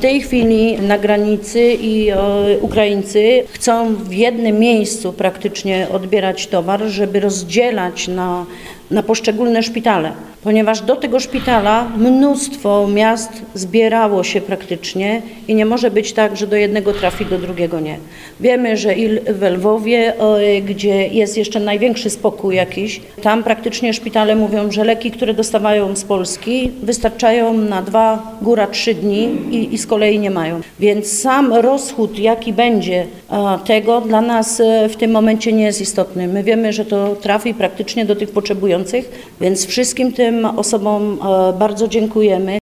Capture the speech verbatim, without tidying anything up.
tej chwili na granicy i e, Ukraińcy chcą w jednym miejscu praktycznie odbierać towar, żeby rozdzielać na, na poszczególne szpitale. Ponieważ do tego szpitala mnóstwo miast zbierało się praktycznie i nie może być tak, że do jednego trafi, do drugiego nie. Wiemy, że i w Lwowie, gdzie jest jeszcze największy spokój jakiś, tam praktycznie szpitale mówią, że leki, które dostawają z Polski, wystarczają na dwa, góra trzy dni i, i z kolei nie mają. Więc sam rozchód, jaki będzie tego, dla nas w tym momencie nie jest istotny. My wiemy, że to trafi praktycznie do tych potrzebujących, więc wszystkim tym osobom bardzo dziękujemy.